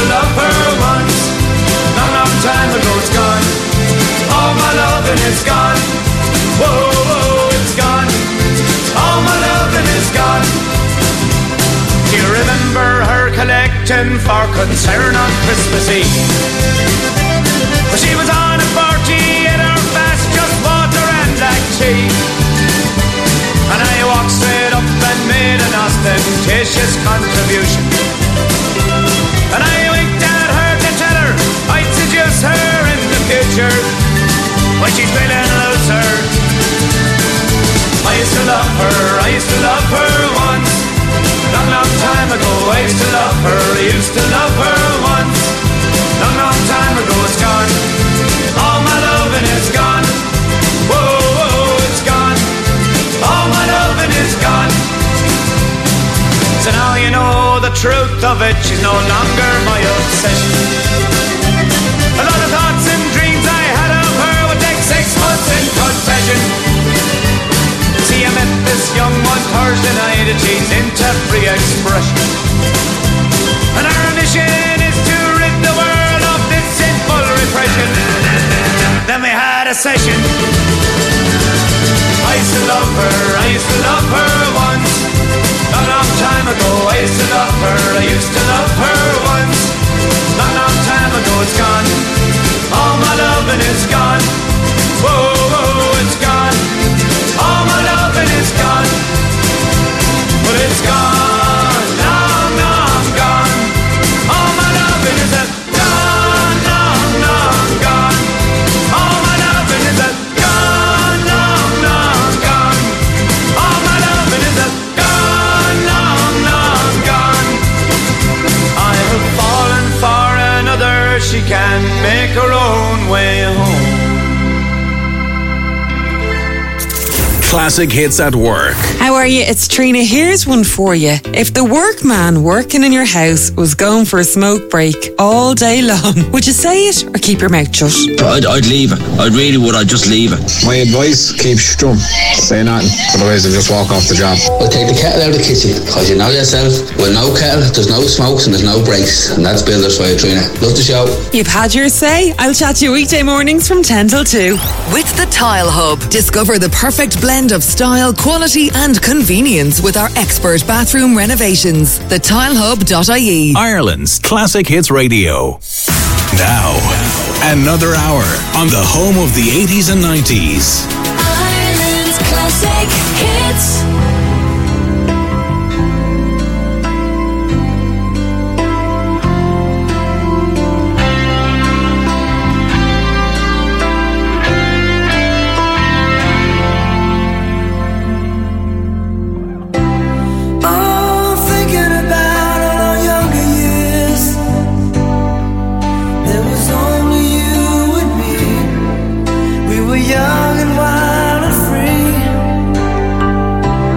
love her once. Long, long time ago it's gone. All my loving is gone. Whoa, whoa, it's gone. All my loving is gone. Do you remember her collecting for concern on Christmas Eve? Well, she was on a 40 in her fast, just water and black tea. And I walked straight up and made an ostentatious contribution. And I winked at her to tell her I'd seduce her in the future when she's feeling looser. I used to love her once. Long, long time ago I used to love her. I used to love her once. Long, long time ago it's gone. All my loving is gone. Whoa, whoa, it's gone. All my loving is gone. So now you know the truth of it. She's no longer my obsession. A lot of thoughts and dreams I had of her would take 6 months in confession. See, I met this young one Thursday night and she's into free expression. And her mission is to rid the world of this sinful repression. Then we had a session. I used to love her once. Long, long time ago I used to love her. I used to love her once. Long, long time ago it's gone. All my loving is gone. Whoa, whoa, it's gone. All my loving is gone. But it's gone, long, long gone. All my loving is gone, long, long gone. All my loving is gone, long, long gone. All my loving is gone, long, long gone. I have fallen for another. She can make her own way home. Classic hits at work. How are you? It's Trina. Here's one for you. If the workman working in your house was going for a smoke break all day long, would you say it or keep your mouth shut? I'd leave it. I really would. I'd just leave it. My advice, keep stum. Say nothing. Otherwise I'll just walk off the job. I'll take the kettle out of the kitchen, because you know yourself, with no kettle, there's no smokes and there's no breaks. And that's Builders for you, Trina. Love the show. You've had your say. I'll chat to you weekday mornings from 10 till 2. With the Tile Hub, discover the perfect blend of style, quality and convenience with our expert bathroom renovations. TheTileHub.ie. Ireland's Classic Hits Radio. Now, another hour on the home of the 80s and 90s. Ireland's Classic Hits. Young and wild and free.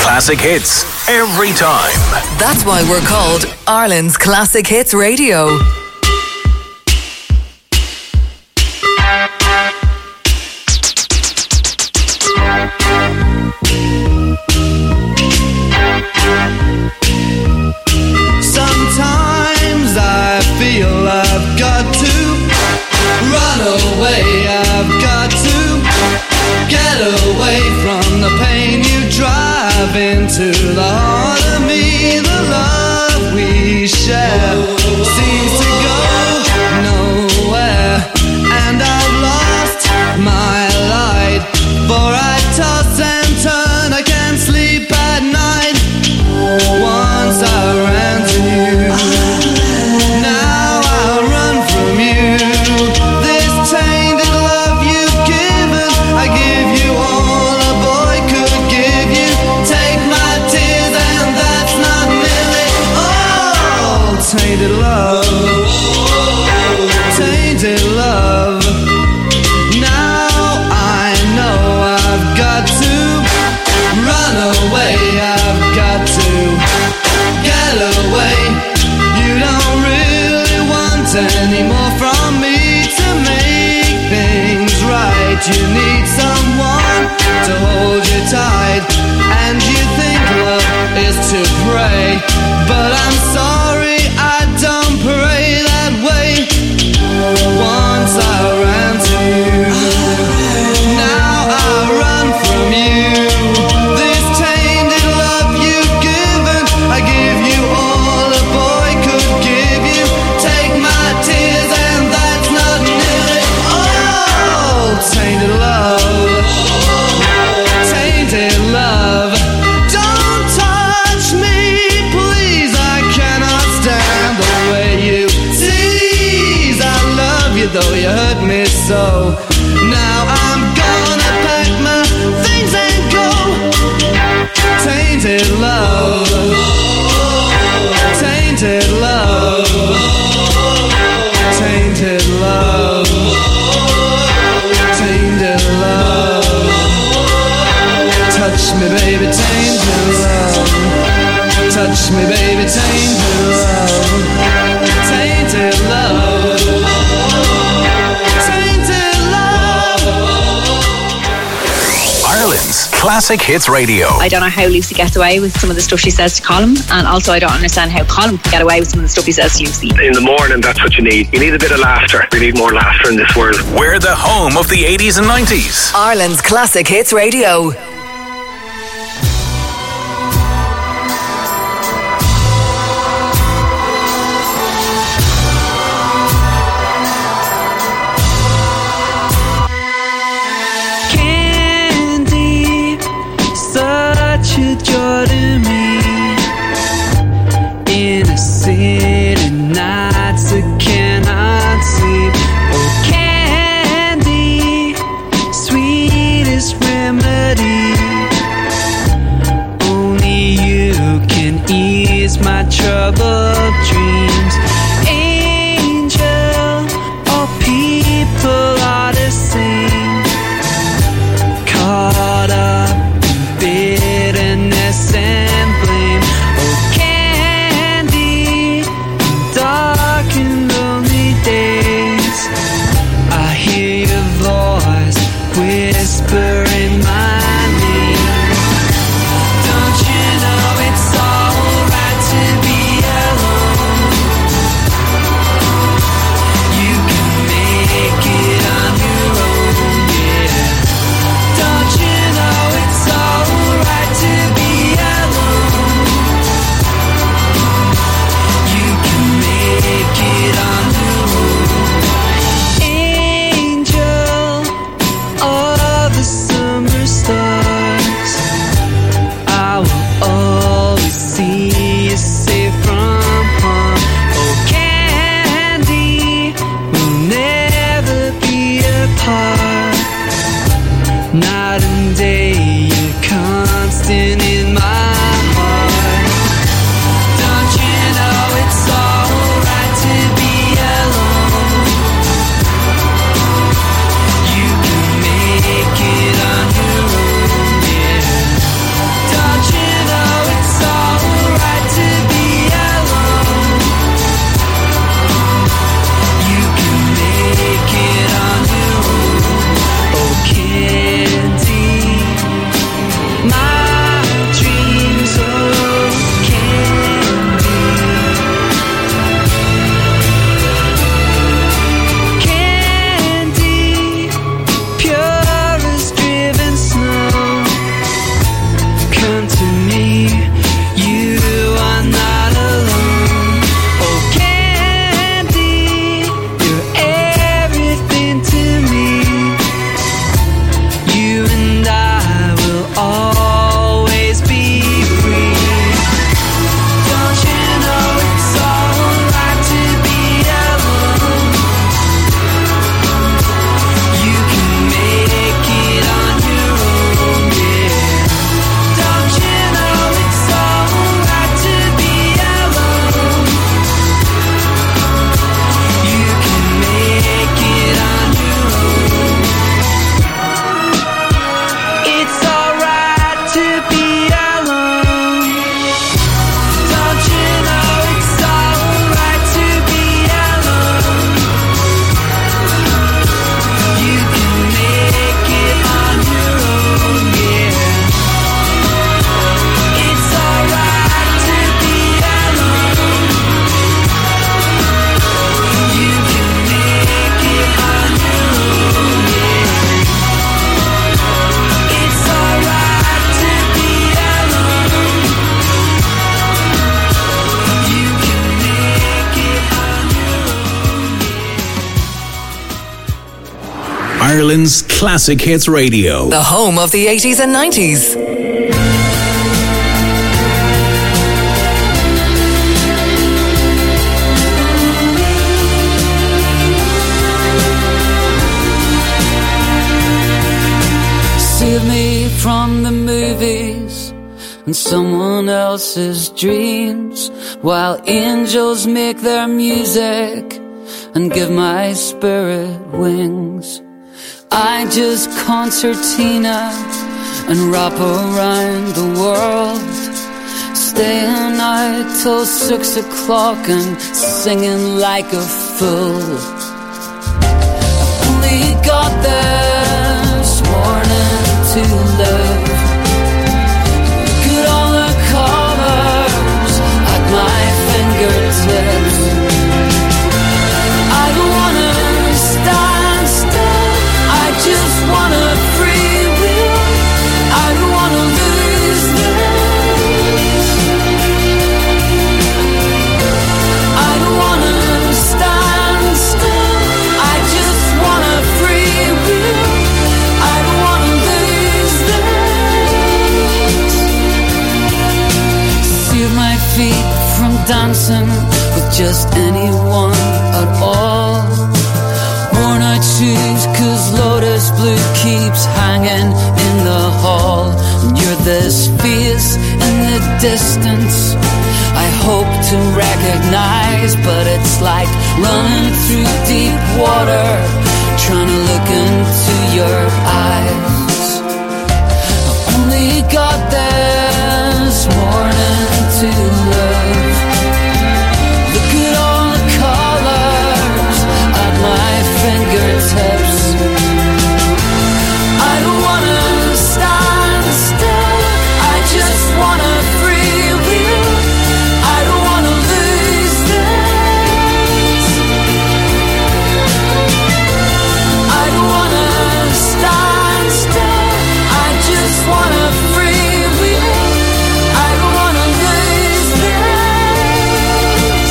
classic hits every time. That's why we're called Ireland's Classic Hits Radio. Sometimes I feel I've got to run away. I've got to get away from the pain you drive into the heart of me. The love we share seems to go nowhere, and I've lost my light, for I toss and turn, I can't sleep at night. Once I ran to you, now I run from you. This tainted love you've given, I give you all a boy could give you. Take my tears and that's not nearly all. Tainted love, tainted love. Now I know I've got to run away. I've got to get away. You don't really want any more from me to make things right. You need someone to hold you tight, and you think love is to pray, but I'm sorry, I don't pray that way. Once I ran to you, now I run from you. This tainted love you've given, I give you all a boy could give you. Take my tears and that's not nearly all. Tainted love, tainted love. Don't touch me, please, I cannot stand the way you tease. I love you though you hurt me so. Now I'm gonna pack my things and go. Tainted love, tainted love, tainted love, tainted love. Touch me baby, tainted love. Touch me baby, tainted love. Tainted love, tainted love. Ireland's Classic Hits Radio. I don't know how Lucy gets away with some of the stuff she says to Colin, and also I don't understand how Colin can get away with some of the stuff he says to Lucy. In the morning, that's what you need. You need a bit of laughter. We need more laughter in this world. We're the home of the 80s and 90s. Ireland's Classic Hits Radio. Candy, such a joy to me. Innocent nights I cannot sleep. Oh, candy, sweetest remedy. Ireland's Classic Hits Radio. The home of the 80s and 90s. Save me from the movies and someone else's dreams, while angels make their music and give my spirit wings. I just concertina and wrap around the world, staying out till 6 o'clock and singing like a fool. I only got this morning to live. Look at all the colors at my fingertips. I don't wanna stand still, I just wanna free will. I don't wanna lose this. I don't wanna stand still, I just wanna free will. I don't wanna lose this. Save my feet from dancing with just anyone at all. Worn out shoes, 'cause Lotus Blue keeps hanging in the hall. And you're this face in the distance I hope to recognize, but it's like running through deep water, trying to look into your eyes. I only got this morning to live. Look at all the colors at my fingertips. I don't wanna stand still, I just wanna free will. I don't wanna lose this. I don't wanna stand still, I just wanna free will. I don't wanna lose this.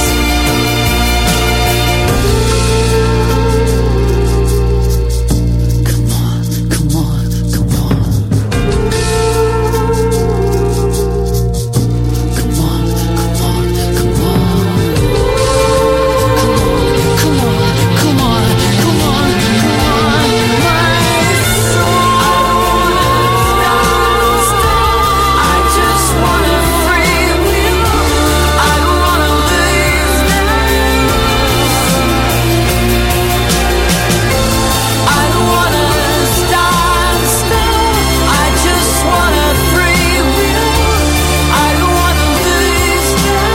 Come on, come on, come on. Come on, come on, come on. Come on, come on, come on, come on. My soul. I just wanna free will. I don't wanna lose this. I don't wanna stand still, I just wanna free will. I don't wanna lose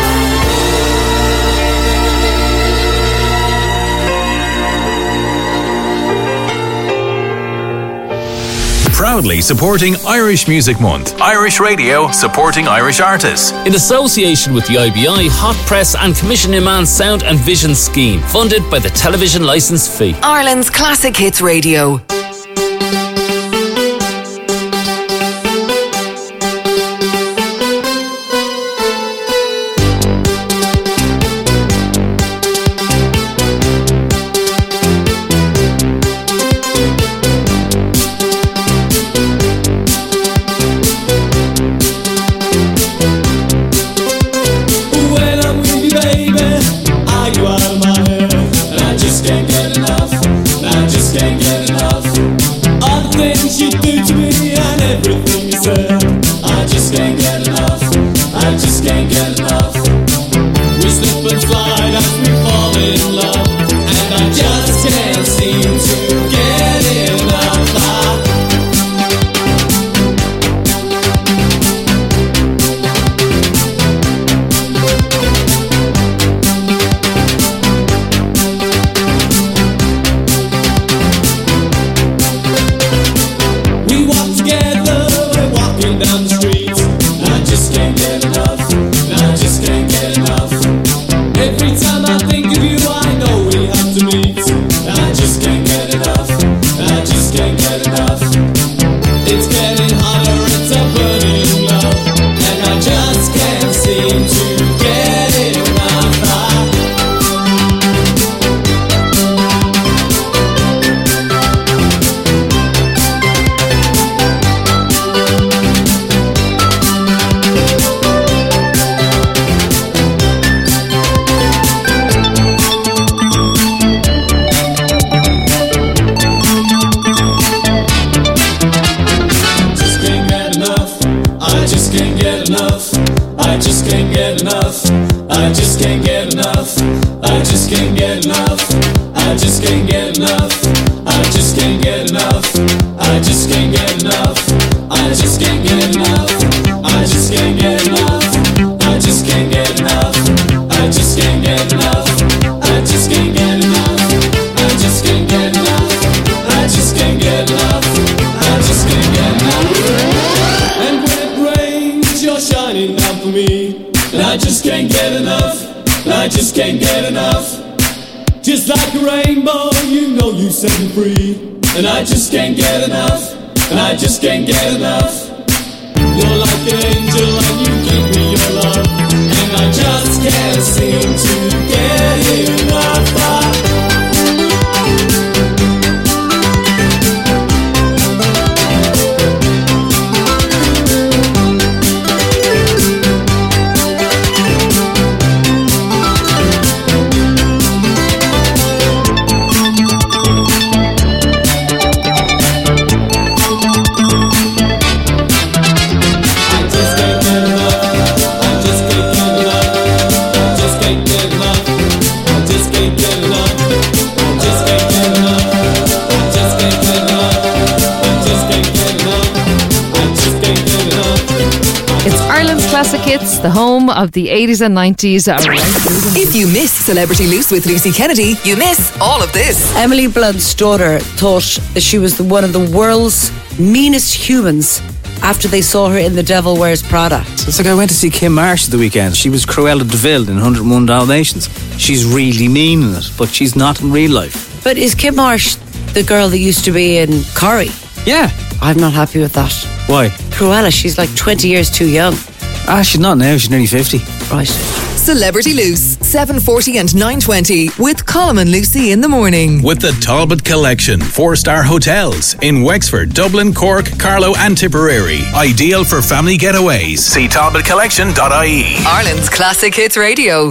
Proudly supporting Irish Music Month. Irish Radio supporting Irish artists. In association with the IBI Hot Press and Commission Iman Sound and Vision Scheme, funded by the television licence fee. Ireland's Classic Hits Radio. When I'm with you, baby, I go out of my head, and I just can't get enough. I just can't get enough. I just can't get enough. I just can't get enough. I just can't get enough. I just can't get enough. I just can't get enough. I just can't get enough. I just can't get enough. I just can't get enough. I just can't get enough. I just can't get enough. I just can't get enough. I just can't get enough. I just can't get enough. I just can't get enough. I just can't get enough. And when it rains, you're shining down for me. And I just can't get enough. And I just can't get enough. Just like a rainbow, you know you set me free. And I just can't get enough. And I just can't get enough. You're like an angel and you give me your love. And I just can't seem to get enough. Classic Hits, the home of the 80s and 90s. If you miss Celebrity Loose with Lucy Kennedy, you miss all of this. Emily Blunt's daughter thought that she was one of the world's meanest humans after they saw her in The Devil Wears Prada. It's like I went to see Kim Marsh the weekend. She was Cruella de Vil in 101 Dalmatians. She's really mean in it, but she's not in real life. But is Kim Marsh the girl that used to be in Corrie? Yeah. I'm not happy with that. Why? Cruella, she's like 20 years too young. She's not now, she's nearly 50. Right. Celebrity Loose, 7:40 and 9:20 with Colm and Lucy in the morning. With the Talbot Collection, 4-star hotels in Wexford, Dublin, Cork, Carlow and Tipperary. Ideal for family getaways. See talbotcollection.ie. Ireland's Classic Hits Radio.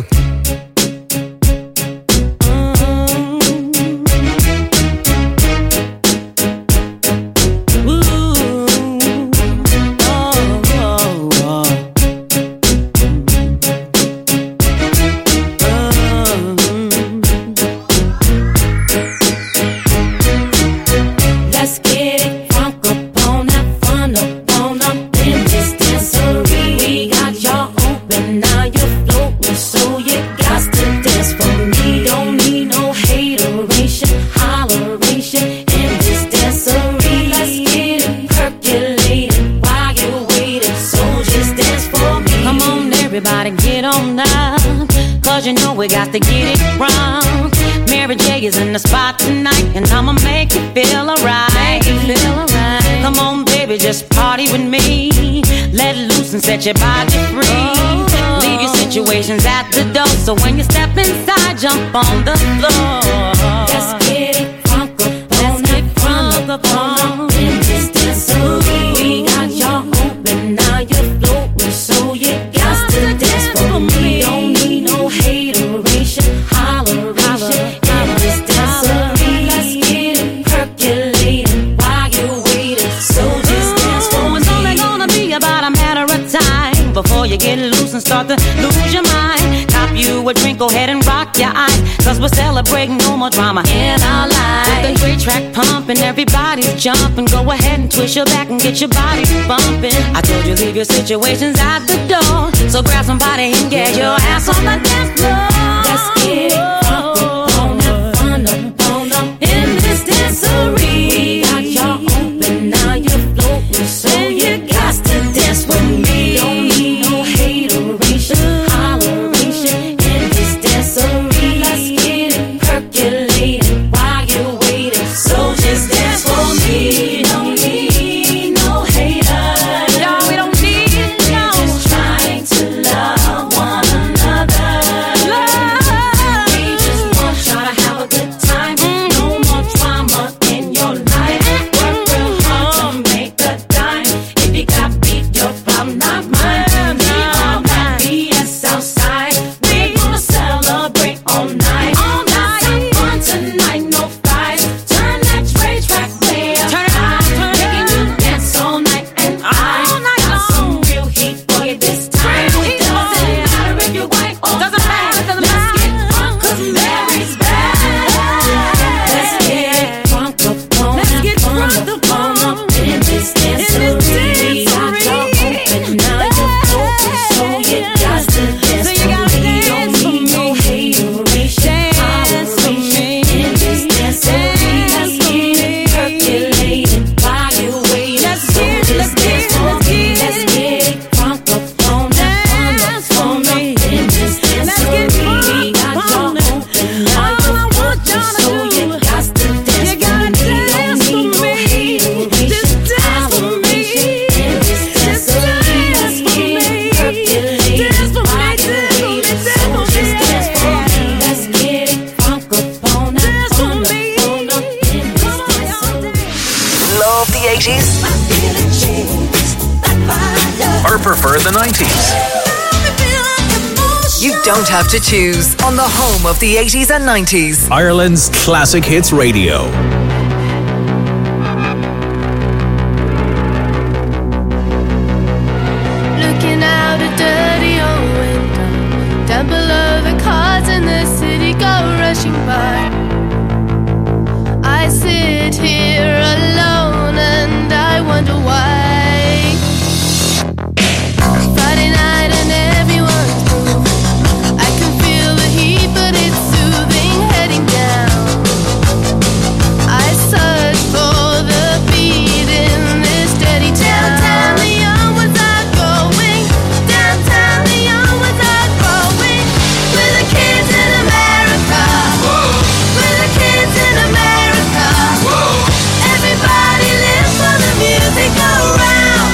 We got to get it wrong. Mary J is in the spot tonight, and I'ma make you feel alright. Come on, baby, just party with me. Let loose and set your body free. Leave your situations at the door, so when you step inside, jump on the floor. Let's get it crunk up on in this dancery. We got y'all open, now you're floating, so you got to dance for me. Don't need no hateration, holleration in this dancery. Let's get it percolating while you're waiting, so just dance for me. It's only gonna be about a matter of time before you get loose and start to lose your mind. Cop you a drink, go ahead and rock your eyes, cause we're celebrating no more drama in our lives. With the great track pumping, everybody's jumping. Go ahead and twist your back and get your body bumping. I told you leave your situations at the door, so grab somebody and get your ass on the dance floor. Let's get it on up in this dancery. We got y'all open, now you're floating, so you got to dance with me. Don't need no hateration, holleration in this dancery. Let's get it percolating while you're waiting, so just dance for me. Don't need no haters, no, we don't need it, no. Just trying to love one another. We just want y'all prefer the 90s? You don't have to choose on the home of the 80s and 90s. Ireland's Classic Hits Radio. Looking out a dirty old window, down below the cars in the city go rushing by. I sit here alone and I wonder why. Friday night and everyone's moving. I can feel the heat, but it's soothing, heading down. I search for the beat in this dirty town. Downtown, the young ones are going. Downtown, the young ones are growing. We're the kids in America. Whoa. We're the kids in America. Whoa. Everybody lives for the music around.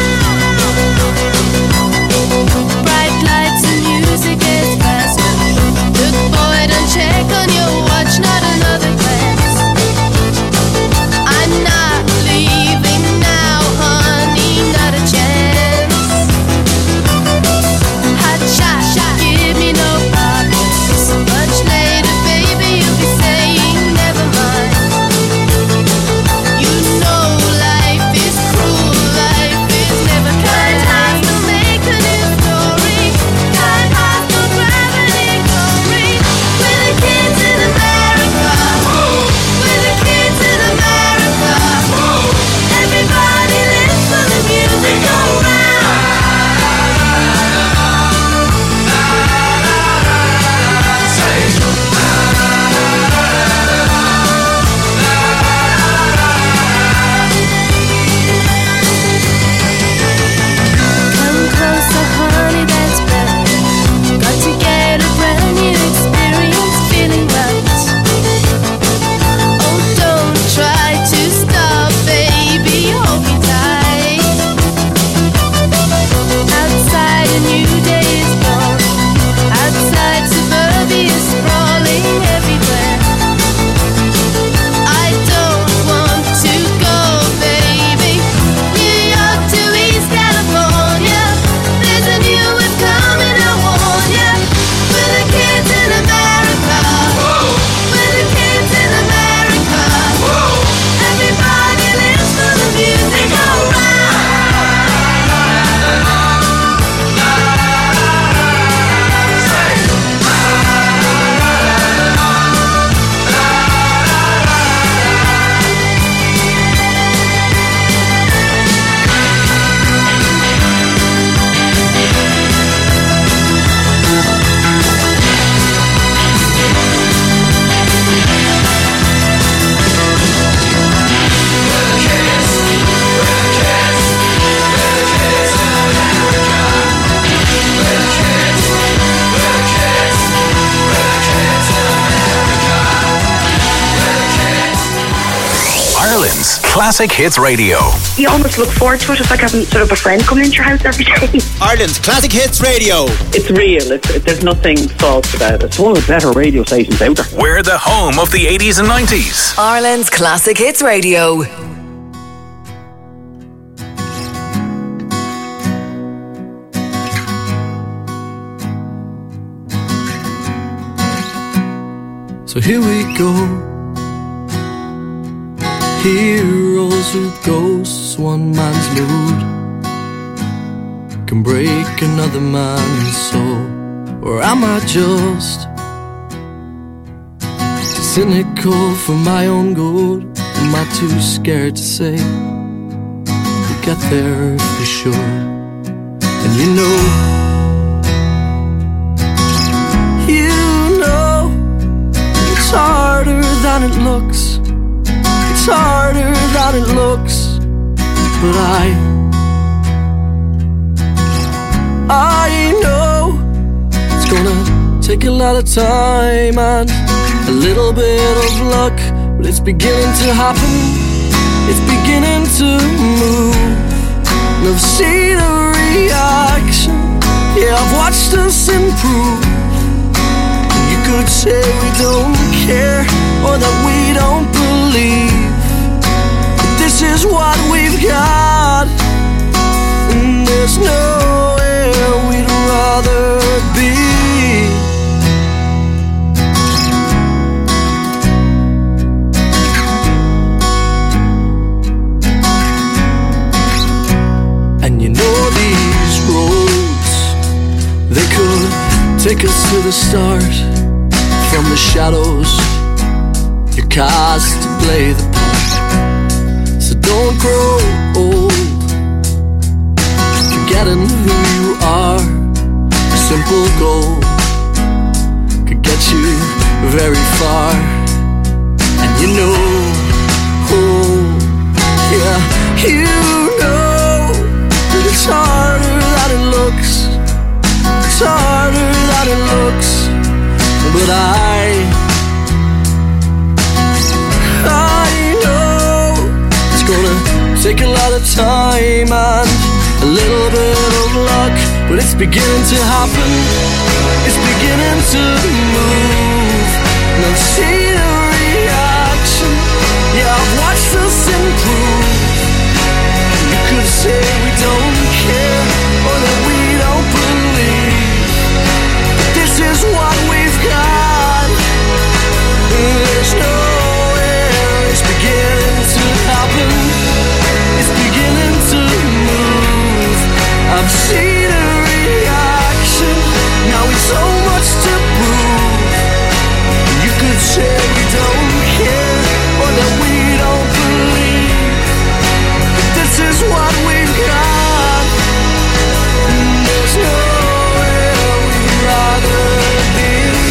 Bright lights and music gets faster. Look boy, don't check on your watch, not another glance. I'm not leaving now, honey, not a chance. Hot shot, give me no problems. Much later, baby, you'll be saying never mind. You know life is cruel, life is never kind. Hearts will make a new story. Kind hearts will grab and ignoring. We're the kids in America. We're the kids in America. Everybody lives for the music around. Come closer, honey, that's better. Got to get a brand new experience, feeling right. Oh, don't try to stop, baby, hold me tight. Outside a new day is born. Outside suburbia sprawling everywhere. I don't want to go, baby. New York to East California. There's a new wave coming, I warn ya. We're the kids in America. We're the kids in America. Everybody lives for the music around. Ireland's Classic Hits Radio. You almost look forward to it. It's like having sort of a friend coming into your house every day. Ireland's Classic Hits Radio. It's real. There's nothing false about it. It's one of the better radio stations out there. We're the home of the 80s and 90s. Ireland's Classic Hits Radio. So here we go. Heroes or ghosts, one man's mood can break another man's soul. Or am I just cynical for my own good? Am I too scared to say we'll get there if we should? And you know it's harder than it looks. It's harder than it looks, but I know it's gonna take a lot of time and a little bit of luck, but it's beginning to happen. It's beginning to move, and I've seen a reaction. Yeah, I've watched us improve. You could say we don't care or that we don't believe, but this is what we've got, and there's no They could take us to the start. From the shadows, you're cast to play the part. So don't grow old, forgetting who you are. A simple goal could get you very far. And you know, oh, yeah, you know that it's harder than it looks. It's harder than it looks. But I know it's gonna take a lot of time and a little bit of luck. But it's beginning to happen. It's beginning to move. And I've seen a reaction. Yeah, I've watched us improve. You could say we don't care or that we don't believe. But this is what we've got. There's nowhere. It's beginning to happen. It's beginning to move. I've seen a reaction. Now it's so much to prove. You could say we don't care or that we don't believe. But this is what we've got. There's nowhere we'd rather be.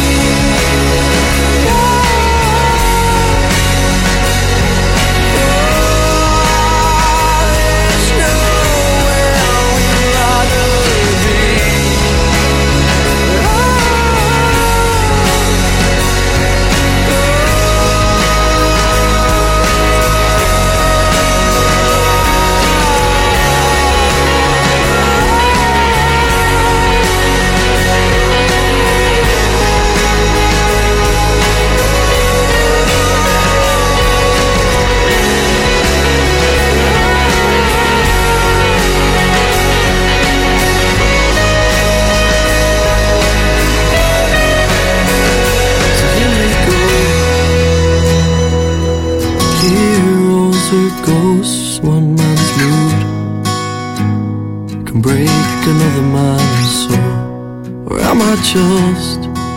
Ghosts, one man's mood can break another man's soul. Or am I just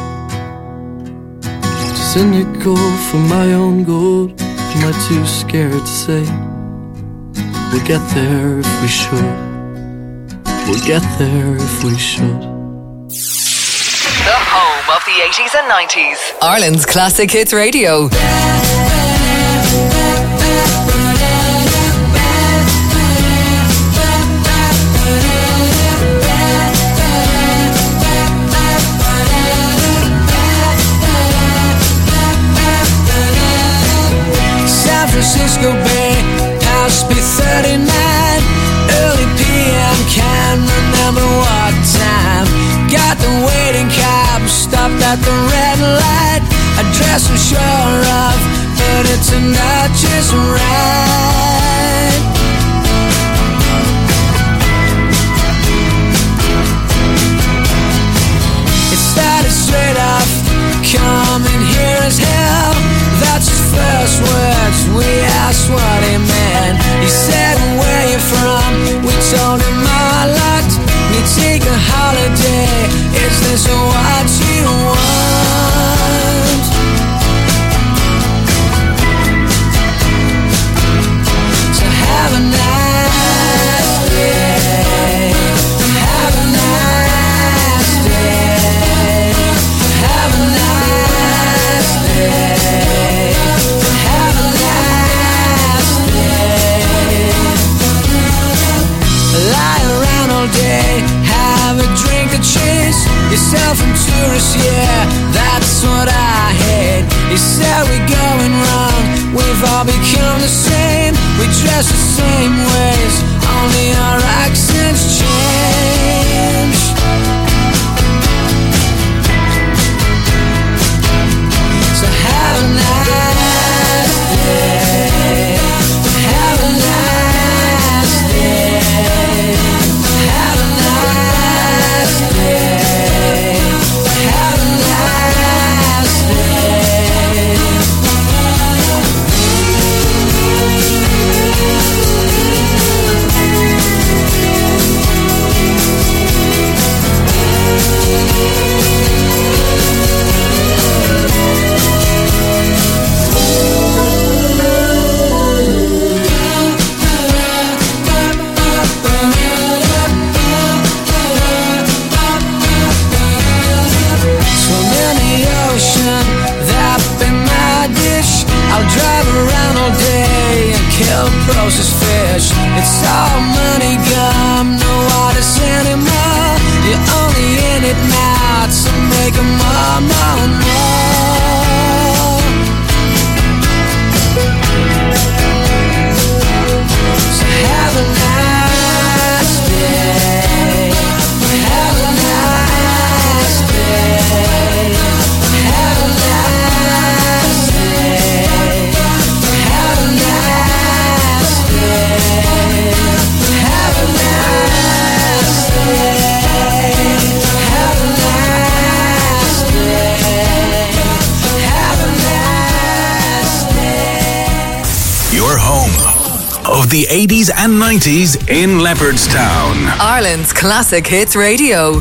cynical for my own good? Am I too scared to say we'll get there if we should? We'll get there if we should. The home of the 80s and 90s. Ireland's Classic Hits Radio. San Francisco Bay, past B39, early PM, can't remember what time. Got the waiting cab, stopped at the red light. Address I'm sure of, but it's not just right. It started straight off, coming here as hell. That's his first words, we asked what he meant. He said, where you from? We told him our lot. We take a holiday, is this what you want? So have a nice day. Have a nice day. Have a nice day. Have a nice day. Lie around all day, have a drink to chase yourself from tourists, yeah, that's what I hate. He said we're going wrong, we've all become the same. We dress the same ways, only our accents change. So have a nice day. Have a nice day. Have a nice day. Have a nice day. of the 80s and 90s in Leopardstown. Ireland's Classic Hits Radio.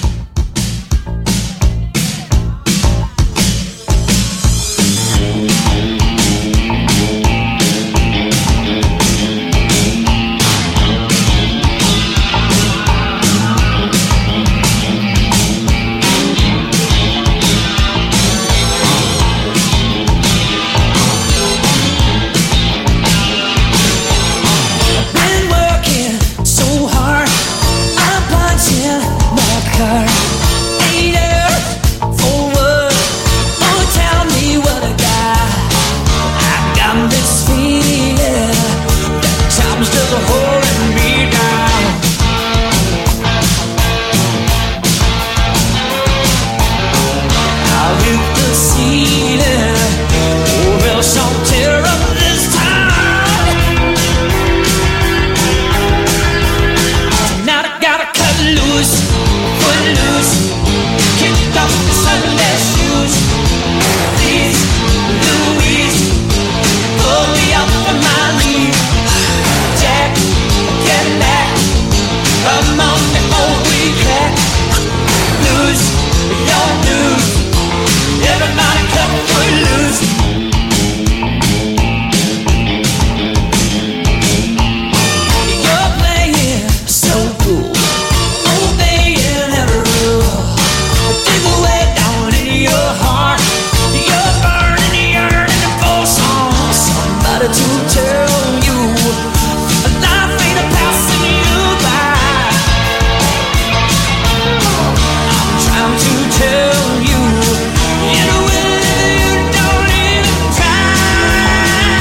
Been working so hard, I'm punching my card. Ain't there forward, oh tell me what I got. I got this feeling that time's just holding me down. I'll hit the ceiling, oh there's some terror this time. Now I gotta cut loose, put loose, kick off the Sunday shoes. Please, Louise, pull me up from my knees. Jack, get back, come on before we crack. Lose, don't lose, everybody cut foot loose. You're playing so cool, obeying every rule. Dig away down in your heart, you're burning, yearning for somebody to tell you life ain't a passing you by. I'm trying to tell you in a way that you don't even try.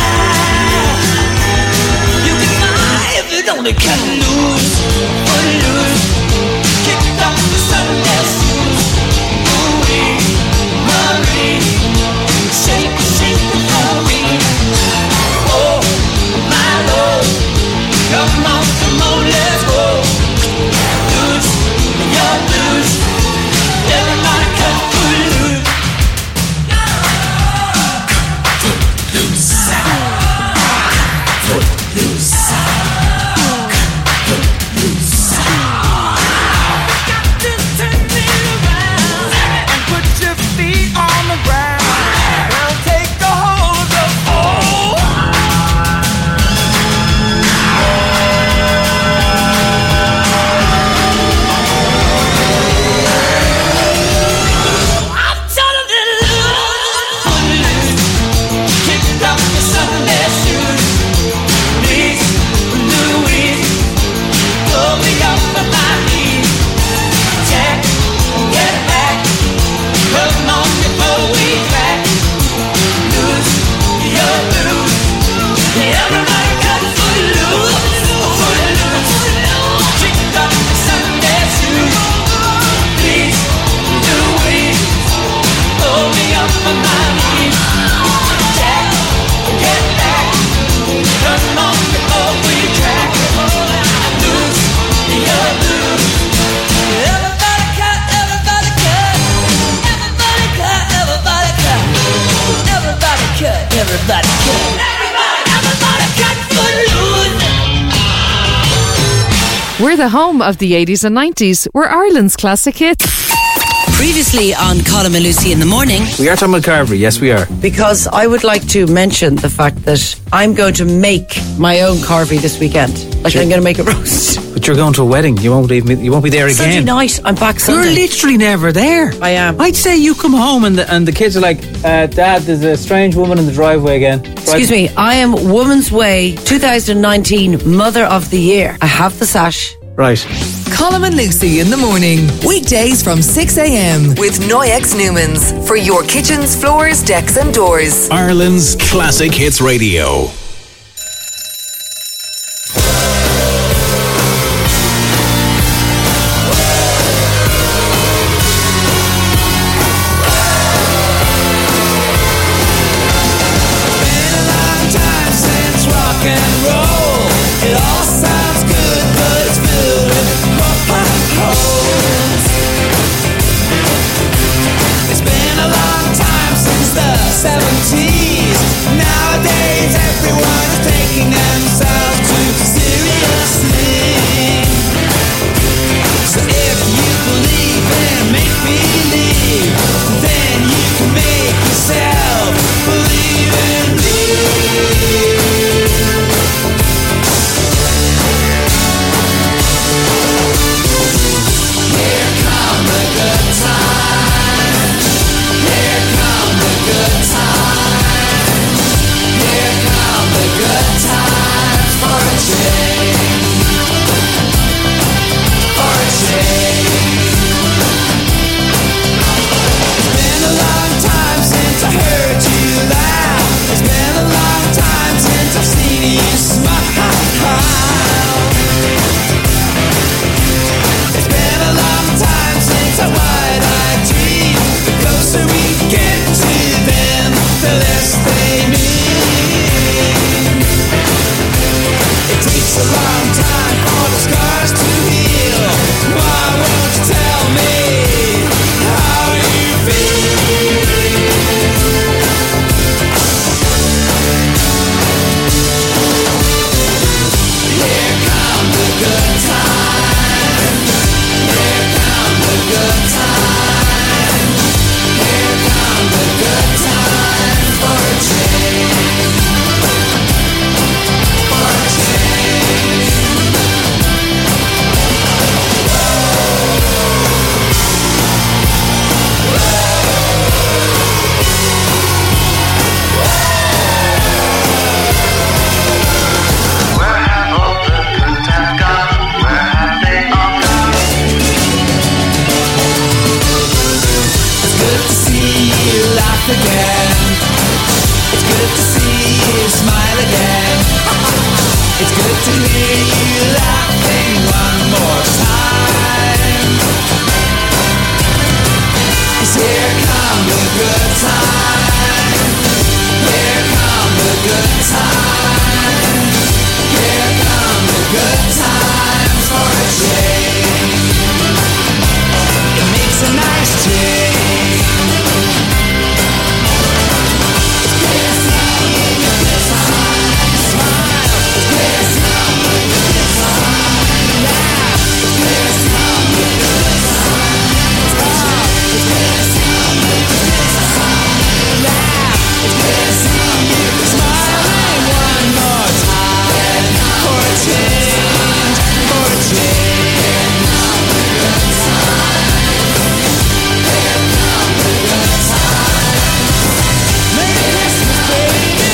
You can fly if you don't cut loose, put loose, kick off the Sunday shoes. Ooh-wee, Marie, shake it for me. Oh, my Lord, come on, let's go. Loose, you're loose, everybody cut foot loose. Put your feet on the ground. Now take a hold of the pole. I'm telling you, loose, kick off the Sunday shoes. Please, Louise, pull me up from my knees. Jack, get back, come on before we crack. Loose, you're loose, everybody cut foot loose. Kick off the Sunday shoes. Please, Louise, pull me up from my knees. Jack, get back, come on before we crack. Loose, you're loose, everybody cut, everybody cut, everybody cut, everybody cut, everybody cut, everybody cut, everybody cut foot loose. We're the home of the 80s and 90s. We're Ireland's classic hits. Previously on Colin and Lucy in the morning, We are talking about Carvery, yes we are. because I would like to mention the fact that I'm going to make my own carvery this weekend. Like I'm going to make a roast. But you're going to a wedding, you won't be there again. Sunday night, I'm back Sunday. You're literally never there. I am. I'd say you come home and the kids are like, Dad, there's a strange woman in the driveway again. Excuse me, I am Woman's Way 2019 Mother of the Year. I have the sash. Right. Colin and Lucy in the morning. Weekdays from 6 a.m. with Noyex Newmans. For your kitchens, floors, decks and doors. Ireland's Classic Hits Radio. It's been a long time since the 70s. Nowadays everyone again. It's good to see you smile again. It's good to hear you laughing one more time. 'Cause here come the good times. Here come the good times. Here come the good times for a change. It makes a nice change. It's good to see you good times. Smile. It's good to see you good times. Laugh. It's good to see you good times. Smile. It's good to see you good times. Laugh. It's good to see you smiling one more time. For a change, for a change. Merry Christmas, baby.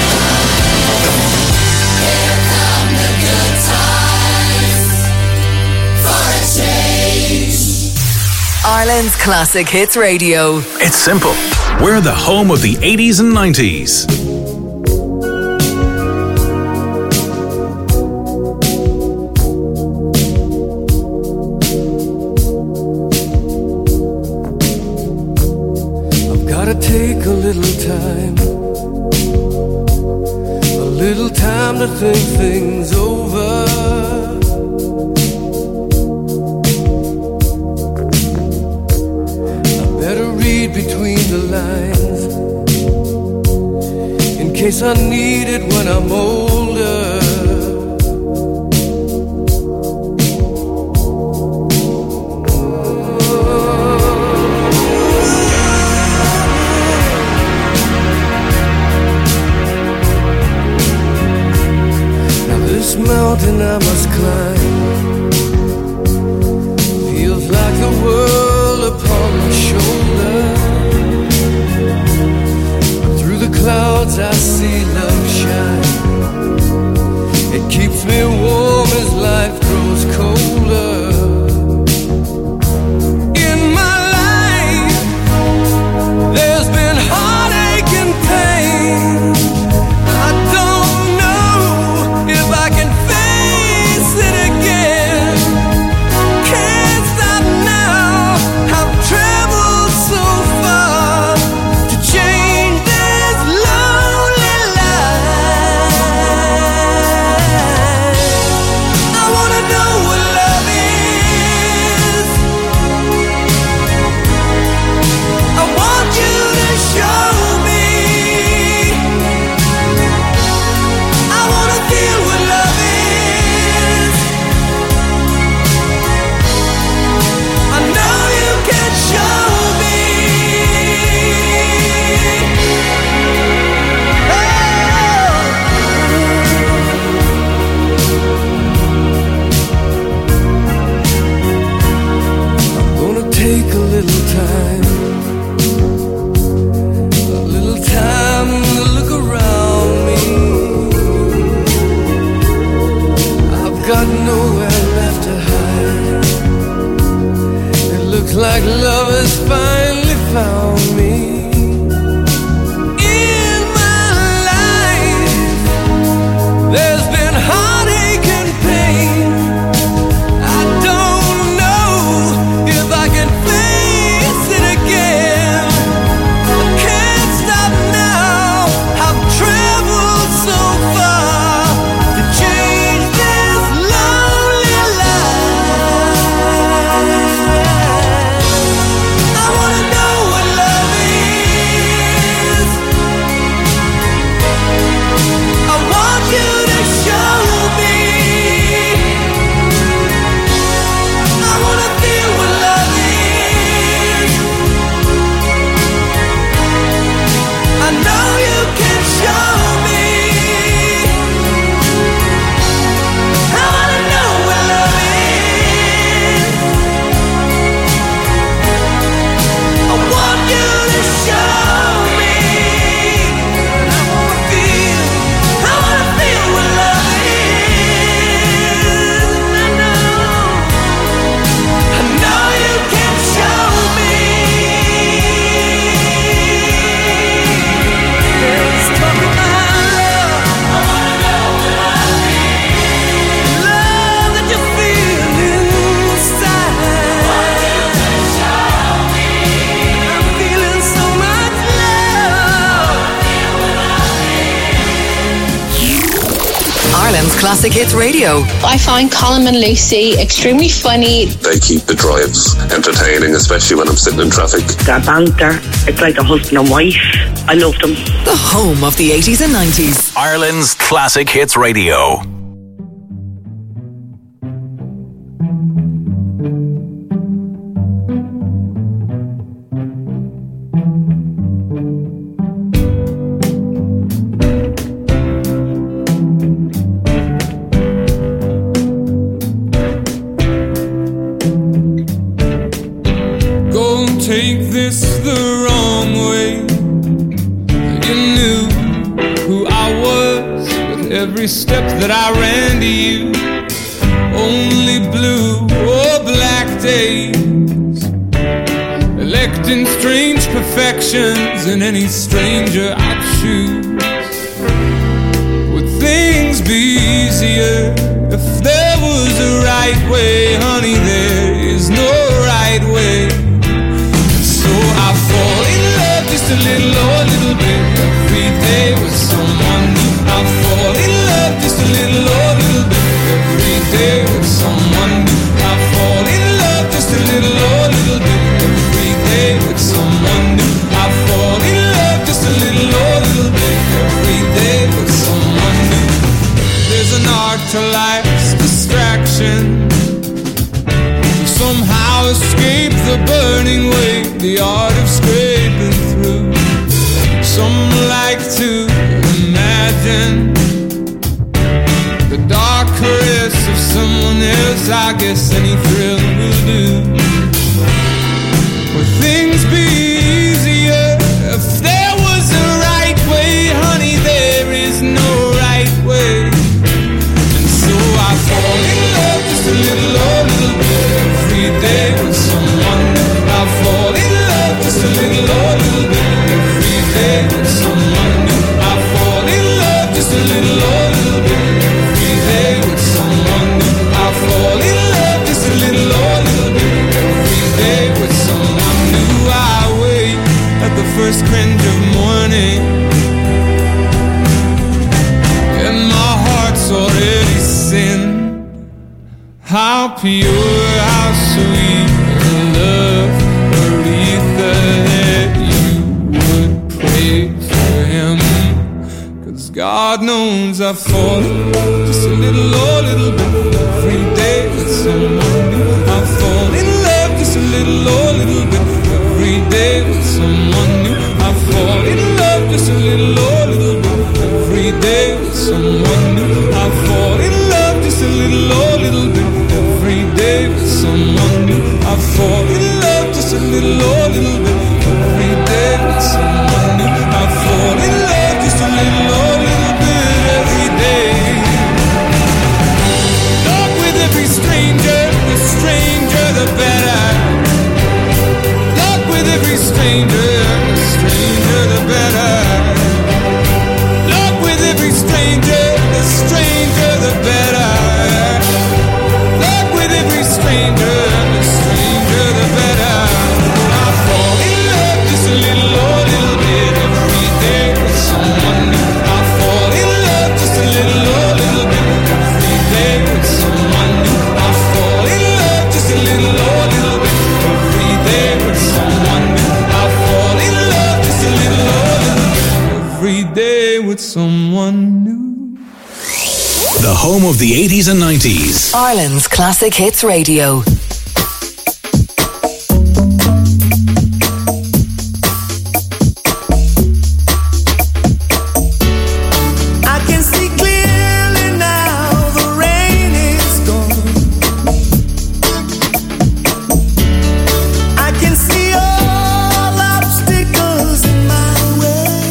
Here come the good times for a change. Ireland's Classic Hits Radio. It's simple. We're the home of the 80s and 90s. I've gotta take a little time to think things over. I better read between the lines in case I need it when I'm older. Mountain I must climb feels like the world upon my shoulder. Through the clouds I see love shine. It keeps me warm as life grows colder. In my life there's been heartache and pain. I don't know if I can face it again. Can't stop now. I've traveled so far to change this lonely life. I wanna know what love is. I want you to show me. I wanna feel what love is. I know you can show me. I'm gonna take a little time to look around me. I've got nowhere left to hide. It looks like love has finally found me. In my life, there's been heartache and pain. I don't know if I can face it again. I can't stop now. I've traveled so far to change this lonely life. I wanna know what love is. Classic Hits Radio. I find Colin and Lucy extremely funny. They keep the drives entertaining, especially when I'm sitting in traffic. Their banter, it's like a husband and wife. I love them. The home of the 80s and 90s. Ireland's Classic Hits Radio. Take this the wrong way. You knew who I was with every step that I ran to you. Only blue or black days, electing strange perfections in any stranger I'd choose. Would things be easier if there was a right way? Honey, there is no right way. So I fall in love just a little or a little bit every day with someone new. I fall in love just a little or a little bit every day with someone new. I fall in love just a little or a little bit every day with someone new. I fall in love just a little or a little bit every day with someone new. There's an art to life's distraction. Somehow escape the burning weight, the art of scraping through. Some like to imagine the dark caress of someone else. I guess any thrill will do. Would things be easier if there was a right way? Honey, there is no right way. And so I fall in love just a little or a little bit every day with someone new. I fall in love just a little or a little bit every day with someone new. I fall in love just a little or a little bit every day with someone new. I fall in love just a little or a little bit every day with someone new. I wait at the first cringe of morning, and my heart's already sinned. How pure, how sweet in love, Aretha, that you would pray for him. 'Cause God knows I fall in love just a little or a little bit every day with someone new. I fall in love just a little or a little bit every day with someone new. I fall in love just a little or a little bit every day with someone new. I fall in love just a little or a little bit every day with someone new. I fall in love just a little or a little bit every day with someone new. I fall in love just a little or a little bit every day. Talk with every stranger, the stranger the better. Talk with every stranger, the stranger the better. Talk with every stranger, the stranger the better. Every stranger, the stranger the better. I fall in love just a little or a little bit every day with someone new. I fall in love just a little or a little bit every day with someone new. I fall in love just a little or a little bit every day with someone new. I fall in love just a little or a little bit every day with someone new. The home of the 80s and 90s. Ireland's Classic Hits Radio. I can see clearly now, the rain is gone. I can see all obstacles in my way.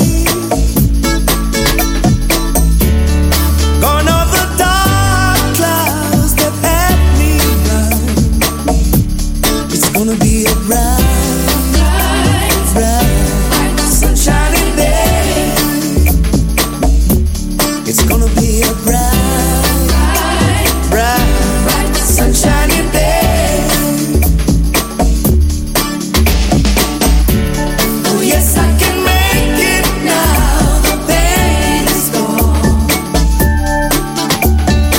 Gone are the dark clouds that had me blind. It's gonna be a bright, bright, sunshiny day. It's gonna be a bright, bright, sunshiny day. Oh yes, I can make it now. The pain is gone.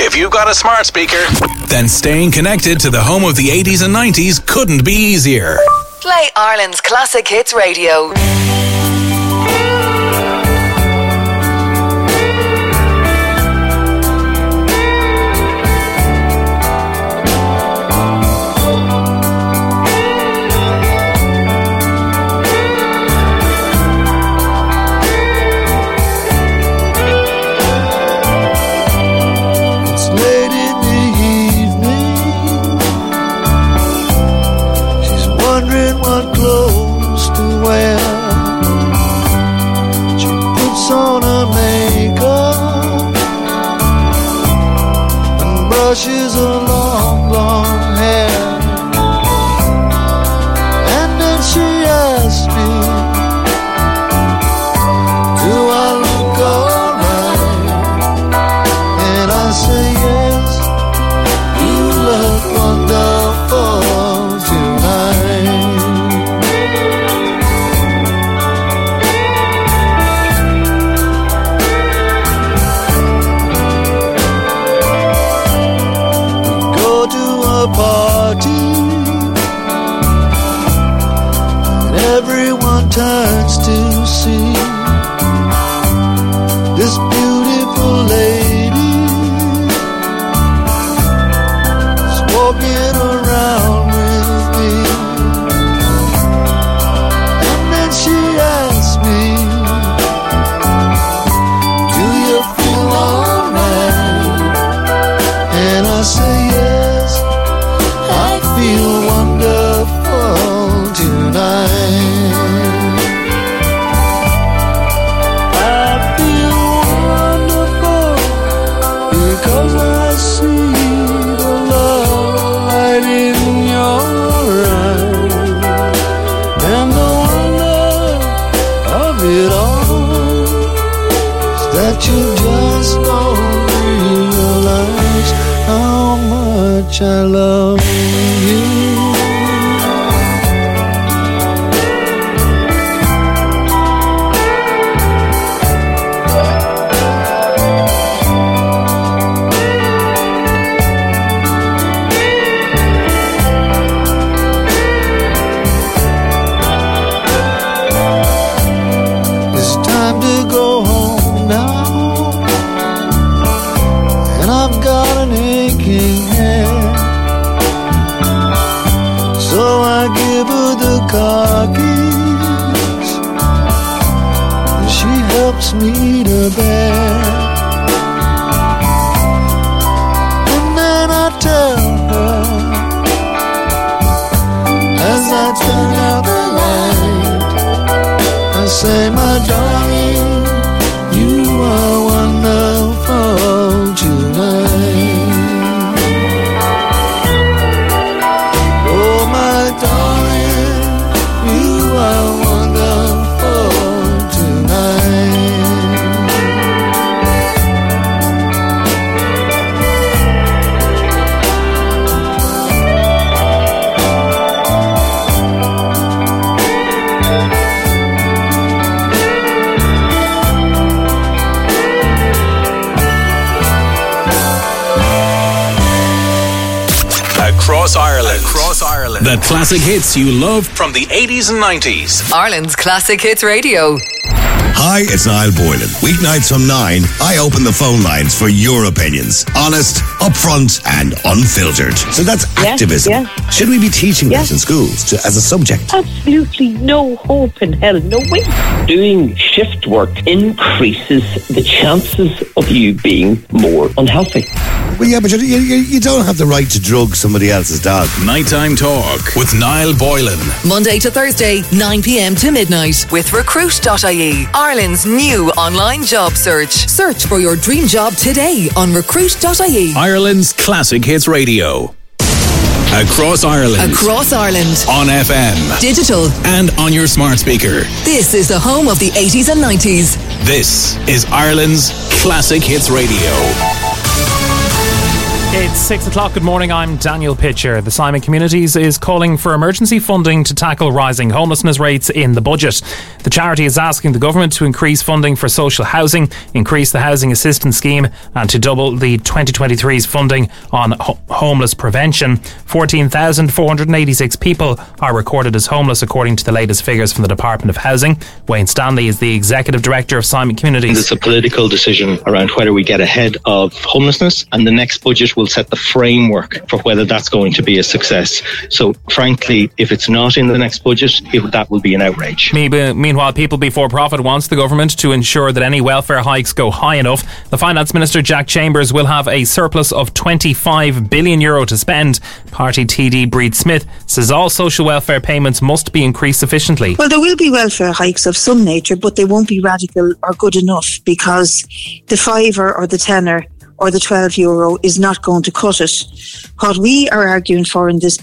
If you got a smart speaker, then staying connected to the home of the 80s and 90s couldn't be easier. Play Ireland's Classic Hits Radio. Brushes her long, long hair, and then she asked me, do I look alright? And I say yes, you look wonderful tonight. Party, and everyone turns to see this beautiful lady is walking around with me. And then she asked me, do you feel alright? And I say yes, I feel wonderful tonight. I feel wonderful because I see the love light in your eyes, and the wonder of it all is that you just don't realize how much I love you. It's time to go home now, and I've got an aching head. So I give her the car keys, and she helps me to bed. And then I tell her, as I turn out the light, I say, my darling, you are wonderful tonight. You are wonderful tonight. Across Ireland. Across Ireland. The classic hits you love from the 80s and 90s. Ireland's Classic Hits Radio. Hi, it's Niall Boylan. Weeknights from 9, I open the phone lines for your opinions. Honest, upfront, and unfiltered. So that's activism. yeah. Should we be teaching this in schools as a subject? Absolutely no hope in hell, no way. Doing shift work increases the chances of you being more unhealthy. Well, yeah, but you don't have the right to drug somebody else's dog. Nighttime Talk with Niall Boylan. Monday to Thursday, 9 p.m. to midnight with Recruit.ie, Ireland's new online job search. Search for your dream job today on Recruit.ie. Ireland's Classic Hits Radio. Across Ireland. Across Ireland. On FM. Digital. And on your smart speaker. This is the home of the 80s and 90s. This is Ireland's Classic Hits Radio. It's 6 o'clock. Good morning. I'm Daniel Pitcher. The Simon Communities is calling for emergency funding to tackle rising homelessness rates in the budget. The charity is asking the government to increase funding for social housing, increase the housing assistance scheme, and to double the 2023's funding on homeless prevention. 14,486 people are recorded as homeless, according to the latest figures from the Department of Housing. Wayne Stanley is the Executive Director of Simon Communities. It's a political decision around whether we get ahead of homelessness, and the next budget will set the framework for whether that's going to be a success. So frankly, if it's not in the next budget, that will be an outrage. Meanwhile, People Before Profit wants the government to ensure that any welfare hikes go high enough. The Finance Minister, Jack Chambers, will have a surplus of €25 billion to spend. Party TD Breed Smith says all social welfare payments must be increased sufficiently. Well, there will be welfare hikes of some nature, but they won't be radical or good enough, because the fiver or the tenner or the €12 is not going to cut it. What we are arguing for in this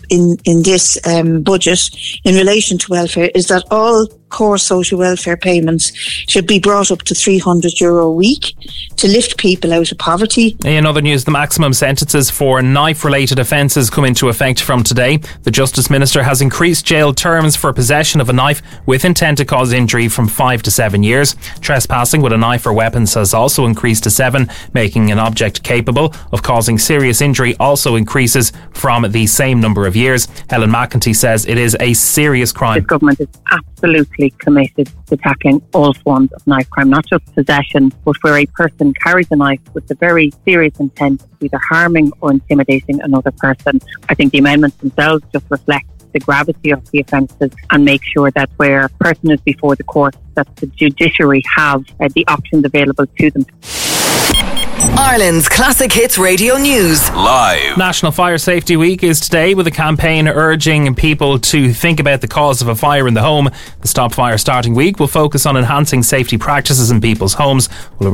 budget in relation to welfare is that all core social welfare payments should be brought up to €300 a week to lift people out of poverty. In other news, the maximum sentences for knife-related offences come into effect from today. The Justice Minister has increased jail terms for possession of a knife with intent to cause injury from 5 to 7 years. Trespassing with a knife or weapons has also increased to 7, making an object capable of causing serious injury also increases from the same number of years. Helen McEntee says it is a serious crime. This government is absolutely committed to tackling all forms of knife crime, not just possession, but where a person carries a knife with a very serious intent of either harming or intimidating another person. I think the amendments themselves just reflect the gravity of the offences and make sure that where a person is before the court, that the judiciary have the options available to them. Ireland's Classic Hits Radio News. Live. National Fire Safety Week is today, with a campaign urging people to think about the cause of a fire in the home. The Stop Fire Starting Week will focus on enhancing safety practices in people's homes.